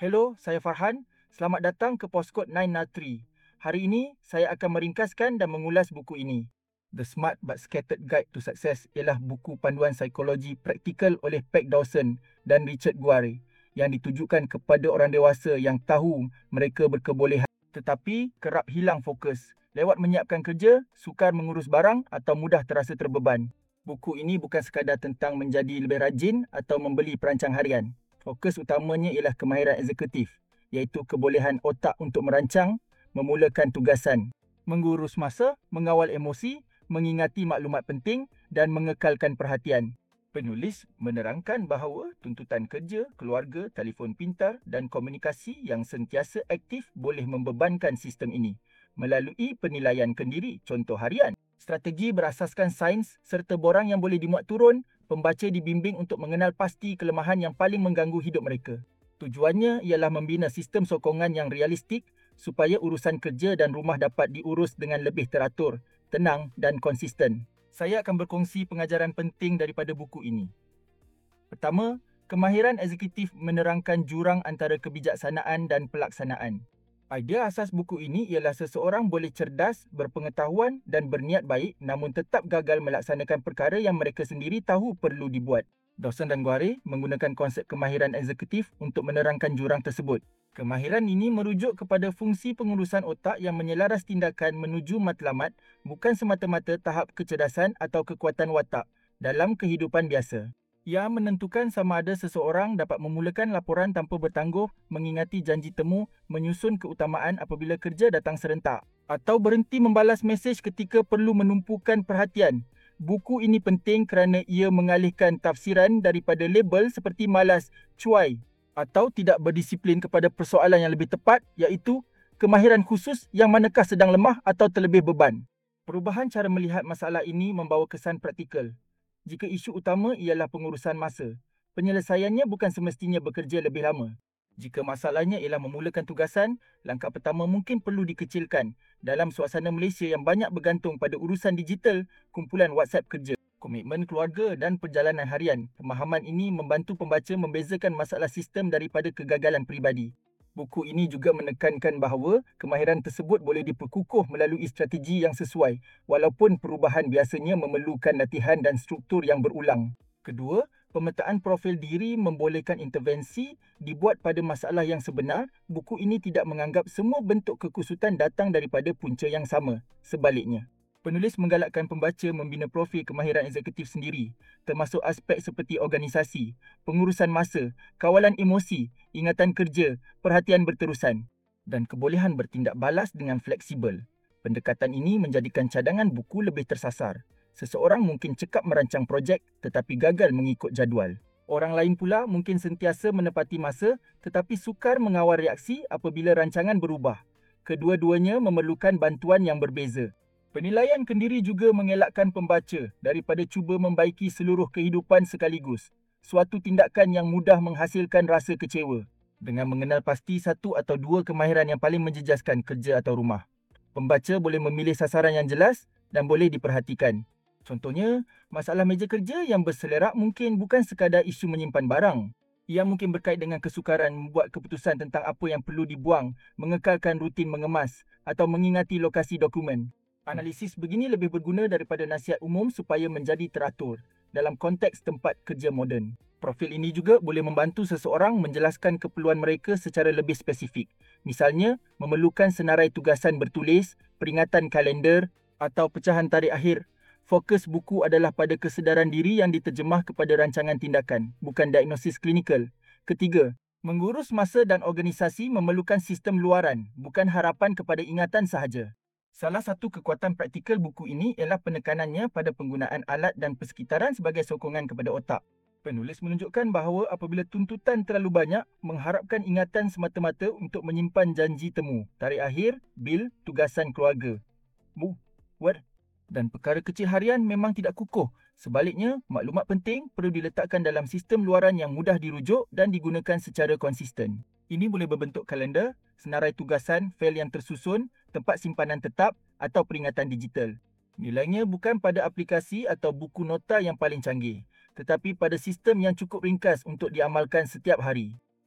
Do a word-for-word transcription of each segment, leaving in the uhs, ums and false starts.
Hello, saya Farhan. Selamat datang ke Postkod sembilan nol tiga. Hari ini, saya akan meringkaskan dan mengulas buku ini. The Smart But Scattered Guide to Success ialah buku panduan psikologi praktikal oleh Pat Dawson dan Richard Guare yang ditujukan kepada orang dewasa yang tahu mereka berkebolehan tetapi kerap hilang fokus lewat menyiapkan kerja, sukar mengurus barang atau mudah terasa terbeban. Buku ini bukan sekadar tentang menjadi lebih rajin atau membeli perancang harian. Fokus utamanya ialah kemahiran eksekutif, iaitu kebolehan otak untuk merancang, memulakan tugasan, mengurus masa, mengawal emosi, mengingati maklumat penting dan mengekalkan perhatian. Penulis menerangkan bahawa tuntutan kerja, keluarga, telefon pintar dan komunikasi yang sentiasa aktif boleh membebankan sistem ini melalui penilaian kendiri, contoh harian. Strategi berasaskan sains serta borang yang boleh dimuat turun, pembaca dibimbing untuk mengenal pasti kelemahan yang paling mengganggu hidup mereka. Tujuannya ialah membina sistem sokongan yang realistik supaya urusan kerja dan rumah dapat diurus dengan lebih teratur, tenang dan konsisten. Saya akan berkongsi pengajaran penting daripada buku ini. Pertama, kemahiran eksekutif menerangkan jurang antara kebijaksanaan dan pelaksanaan. Idea asas buku ini ialah seseorang boleh cerdas, berpengetahuan dan berniat baik namun tetap gagal melaksanakan perkara yang mereka sendiri tahu perlu dibuat. Dawson dan Guare menggunakan konsep kemahiran eksekutif untuk menerangkan jurang tersebut. Kemahiran ini merujuk kepada fungsi pengurusan otak yang menyelaras tindakan menuju matlamat, bukan semata-mata tahap kecerdasan atau kekuatan watak dalam kehidupan biasa. Ia menentukan sama ada seseorang dapat memulakan laporan tanpa bertangguh, mengingati janji temu, menyusun keutamaan apabila kerja datang serentak, atau berhenti membalas mesej ketika perlu menumpukan perhatian. Buku ini penting kerana ia mengalihkan tafsiran daripada label seperti malas, cuai atau tidak berdisiplin kepada persoalan yang lebih tepat, iaitu kemahiran khusus yang manakah sedang lemah atau terlebih beban. Perubahan cara melihat masalah ini membawa kesan praktikal. Jika isu utama ialah pengurusan masa, penyelesaiannya bukan semestinya bekerja lebih lama. Jika masalahnya ialah memulakan tugasan, langkah pertama mungkin perlu dikecilkan dalam suasana Malaysia yang banyak bergantung pada urusan digital, kumpulan WhatsApp kerja, komitmen keluarga dan perjalanan harian. Pemahaman ini membantu pembaca membezakan masalah sistem daripada kegagalan peribadi. Buku ini juga menekankan bahawa kemahiran tersebut boleh diperkukuh melalui strategi yang sesuai, walaupun perubahan biasanya memerlukan latihan dan struktur yang berulang. Kedua, pemetaan profil diri membolehkan intervensi dibuat pada masalah yang sebenar. Buku ini tidak menganggap semua bentuk kekusutan datang daripada punca yang sama. Sebaliknya, penulis menggalakkan pembaca membina profil kemahiran eksekutif sendiri, termasuk aspek seperti organisasi, pengurusan masa, kawalan emosi, ingatan kerja, perhatian berterusan, dan kebolehan bertindak balas dengan fleksibel. Pendekatan ini menjadikan cadangan buku lebih tersasar. Seseorang mungkin cekap merancang projek tetapi gagal mengikut jadual. Orang lain pula mungkin sentiasa menepati masa tetapi sukar mengawal reaksi apabila rancangan berubah. Kedua-duanya memerlukan bantuan yang berbeza. Penilaian kendiri juga mengelakkan pembaca daripada cuba membaiki seluruh kehidupan sekaligus, suatu tindakan yang mudah menghasilkan rasa kecewa. Dengan mengenal pasti satu atau dua kemahiran yang paling menjejaskan kerja atau rumah, pembaca boleh memilih sasaran yang jelas dan boleh diperhatikan. Contohnya, masalah meja kerja yang berselerak mungkin bukan sekadar isu menyimpan barang. Ia mungkin berkait dengan kesukaran membuat keputusan tentang apa yang perlu dibuang, mengekalkan rutin mengemas atau mengingati lokasi dokumen. Analisis begini lebih berguna daripada nasihat umum supaya menjadi teratur dalam konteks tempat kerja moden. Profil ini juga boleh membantu seseorang menjelaskan keperluan mereka secara lebih spesifik. Misalnya, memerlukan senarai tugasan bertulis, peringatan kalender atau pecahan tarikh akhir. Fokus buku adalah pada kesedaran diri yang diterjemah kepada rancangan tindakan, bukan diagnosis klinikal. Ketiga, mengurus masa dan organisasi memerlukan sistem luaran, bukan harapan kepada ingatan sahaja. Salah satu kekuatan praktikal buku ini ialah penekanannya pada penggunaan alat dan persekitaran sebagai sokongan kepada otak. Penulis menunjukkan bahawa apabila tuntutan terlalu banyak, mengharapkan ingatan semata-mata untuk menyimpan janji temu, tarikh akhir, bil, tugasan keluarga. Bu, what? Dan perkara kecil harian memang tidak kukuh. Sebaliknya, maklumat penting perlu diletakkan dalam sistem luaran yang mudah dirujuk dan digunakan secara konsisten. Ini boleh berbentuk kalender, senarai tugasan, fail yang tersusun, tempat simpanan tetap atau peringatan digital. Nilainya bukan pada aplikasi atau buku nota yang paling canggih, tetapi pada sistem yang cukup ringkas untuk diamalkan setiap hari.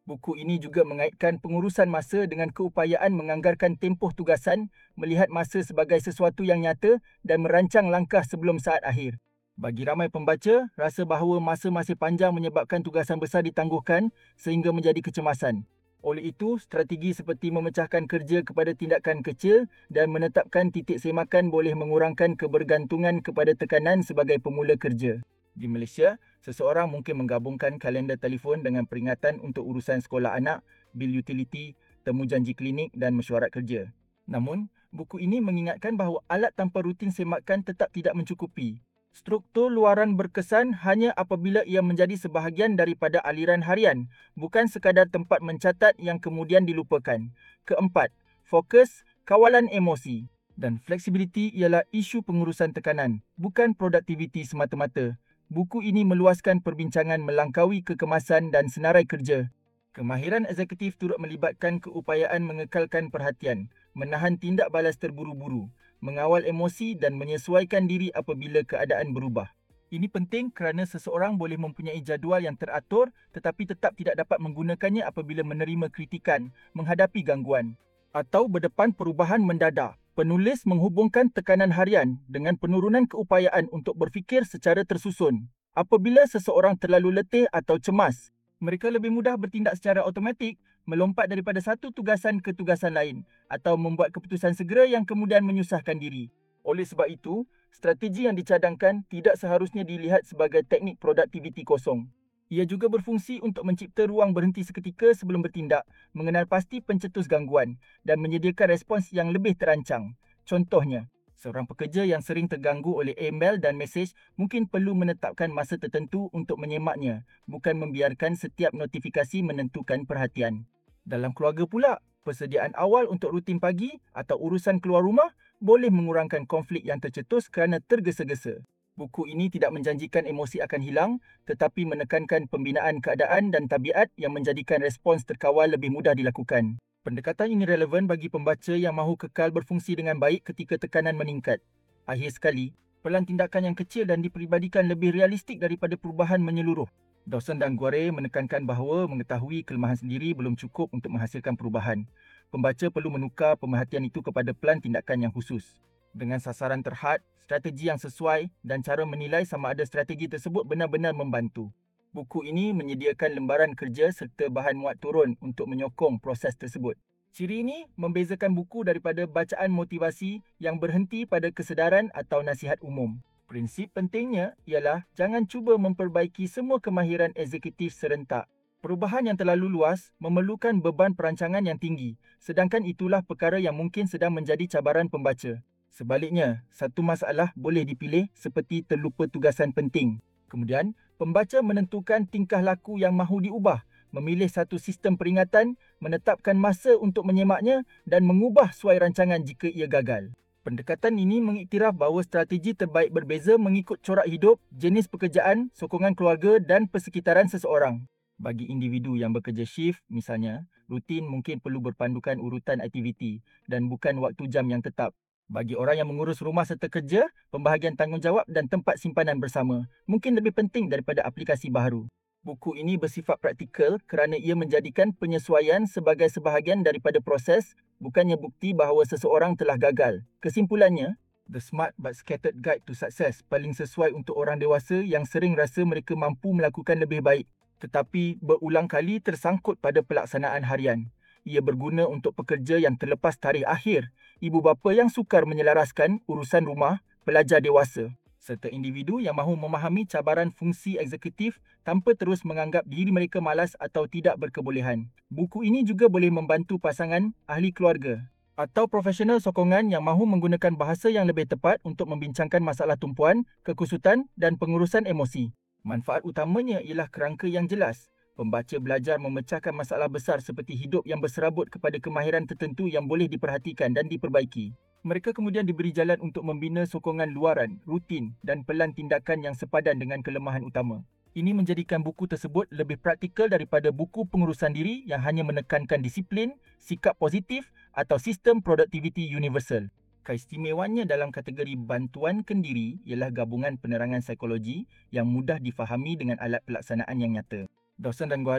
Buku ini juga mengaitkan pengurusan masa dengan keupayaan menganggarkan tempoh tugasan, melihat masa sebagai sesuatu yang nyata dan merancang langkah sebelum saat akhir. Bagi ramai pembaca, rasa bahawa masa masih panjang menyebabkan tugasan besar ditangguhkan sehingga menjadi kecemasan. Oleh itu, strategi seperti memecahkan kerja kepada tindakan kecil dan menetapkan titik semakan boleh mengurangkan kebergantungan kepada tekanan sebagai pemula kerja. Di Malaysia, seseorang mungkin menggabungkan kalender telefon dengan peringatan untuk urusan sekolah anak, bil utiliti, temu janji klinik dan mesyuarat kerja. Namun, buku ini mengingatkan bahawa alat tanpa rutin semakan tetap tidak mencukupi. Struktur luaran berkesan hanya apabila ia menjadi sebahagian daripada aliran harian, bukan sekadar tempat mencatat yang kemudian dilupakan. Keempat, fokus, kawalan emosi. Dan fleksibiliti ialah isu pengurusan tekanan, bukan produktiviti semata-mata. Buku ini meluaskan perbincangan melangkaui kekemasan dan senarai kerja. Kemahiran eksekutif turut melibatkan keupayaan mengekalkan perhatian, menahan tindak balas terburu-buru, mengawal emosi dan menyesuaikan diri apabila keadaan berubah. Ini penting kerana seseorang boleh mempunyai jadual yang teratur tetapi tetap tidak dapat menggunakannya apabila menerima kritikan, menghadapi gangguan atau berdepan perubahan mendadak. Penulis menghubungkan tekanan harian dengan penurunan keupayaan untuk berfikir secara tersusun. Apabila seseorang terlalu letih atau cemas, mereka lebih mudah bertindak secara automatik, melompat daripada satu tugasan ke tugasan lain atau membuat keputusan segera yang kemudian menyusahkan diri. Oleh sebab itu, strategi yang dicadangkan tidak seharusnya dilihat sebagai teknik produktiviti kosong. Ia juga berfungsi untuk mencipta ruang berhenti seketika sebelum bertindak, mengenal pasti pencetus gangguan dan menyediakan respons yang lebih terancang. Contohnya, seorang pekerja yang sering terganggu oleh email dan mesej mungkin perlu menetapkan masa tertentu untuk menyemaknya, bukan membiarkan setiap notifikasi menentukan perhatian. Dalam keluarga pula, persediaan awal untuk rutin pagi atau urusan keluar rumah boleh mengurangkan konflik yang tercetus kerana tergesa-gesa. Buku ini tidak menjanjikan emosi akan hilang, tetapi menekankan pembinaan keadaan dan tabiat yang menjadikan respons terkawal lebih mudah dilakukan. Pendekatan ini relevan bagi pembaca yang mahu kekal berfungsi dengan baik ketika tekanan meningkat. Akhir sekali, pelan tindakan yang kecil dan diperibadikan lebih realistik daripada perubahan menyeluruh. Dawson dan Guare menekankan bahawa mengetahui kelemahan sendiri belum cukup untuk menghasilkan perubahan. Pembaca perlu menukar pemerhatian itu kepada pelan tindakan yang khusus. Dengan sasaran terhad, strategi yang sesuai dan cara menilai sama ada strategi tersebut benar-benar membantu. Buku ini menyediakan lembaran kerja serta bahan muat turun untuk menyokong proses tersebut. Ciri ini membezakan buku daripada bacaan motivasi yang berhenti pada kesedaran atau nasihat umum. Prinsip pentingnya ialah jangan cuba memperbaiki semua kemahiran eksekutif serentak. Perubahan yang terlalu luas memerlukan beban perancangan yang tinggi, sedangkan itulah perkara yang mungkin sedang menjadi cabaran pembaca. Sebaliknya, satu masalah boleh dipilih seperti terlupa tugasan penting. Kemudian, pembaca menentukan tingkah laku yang mahu diubah, memilih satu sistem peringatan, menetapkan masa untuk menyemaknya dan mengubah suai rancangan jika ia gagal. Pendekatan ini mengiktiraf bahawa strategi terbaik berbeza mengikut corak hidup, jenis pekerjaan, sokongan keluarga dan persekitaran seseorang. Bagi individu yang bekerja shift, misalnya, rutin mungkin perlu berpandukan urutan aktiviti dan bukan waktu jam yang tetap. Bagi orang yang mengurus rumah serta kerja, pembahagian tanggungjawab dan tempat simpanan bersama mungkin lebih penting daripada aplikasi baharu. Buku ini bersifat praktikal kerana ia menjadikan penyesuaian sebagai sebahagian daripada proses, bukannya bukti bahawa seseorang telah gagal. Kesimpulannya, The Smart But Scattered Guide to Success paling sesuai untuk orang dewasa yang sering rasa mereka mampu melakukan lebih baik, tetapi berulang kali tersangkut pada pelaksanaan harian. Ia berguna untuk pekerja yang terlepas tarikh akhir, ibu bapa yang sukar menyelaraskan urusan rumah, pelajar dewasa, serta individu yang mahu memahami cabaran fungsi eksekutif tanpa terus menganggap diri mereka malas atau tidak berkebolehan. Buku ini juga boleh membantu pasangan, ahli keluarga atau profesional sokongan yang mahu menggunakan bahasa yang lebih tepat untuk membincangkan masalah tumpuan, kekusutan dan pengurusan emosi. Manfaat utamanya ialah kerangka yang jelas. Pembaca belajar memecahkan masalah besar seperti hidup yang berserabut kepada kemahiran tertentu yang boleh diperhatikan dan diperbaiki. Mereka kemudian diberi jalan untuk membina sokongan luaran, rutin dan pelan tindakan yang sepadan dengan kelemahan utama. Ini menjadikan buku tersebut lebih praktikal daripada buku pengurusan diri yang hanya menekankan disiplin, sikap positif atau sistem produktiviti universal. Keistimewaannya dalam kategori bantuan kendiri ialah gabungan penerangan psikologi yang mudah difahami dengan alat pelaksanaan yang nyata. Dawson dan Guare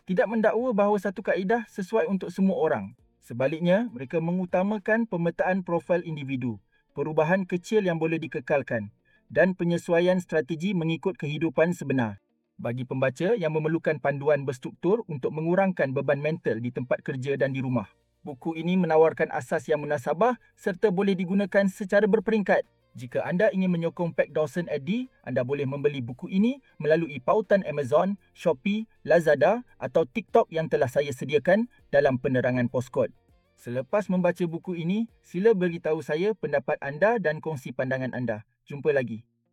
tidak mendakwa bahawa satu kaedah sesuai untuk semua orang. Sebaliknya, mereka mengutamakan pemetaan profil individu, perubahan kecil yang boleh dikekalkan, dan penyesuaian strategi mengikut kehidupan sebenar. Bagi pembaca yang memerlukan panduan berstruktur untuk mengurangkan beban mental di tempat kerja dan di rumah. Buku ini menawarkan asas yang munasabah serta boleh digunakan secara berperingkat. Jika anda ingin menyokong Pack Dawson Eddy, anda boleh membeli buku ini melalui pautan Amazon, Shopee, Lazada atau TikTok yang telah saya sediakan dalam penerangan Postkod. Selepas membaca buku ini, sila beritahu saya pendapat anda dan kongsi pandangan anda. Jumpa lagi.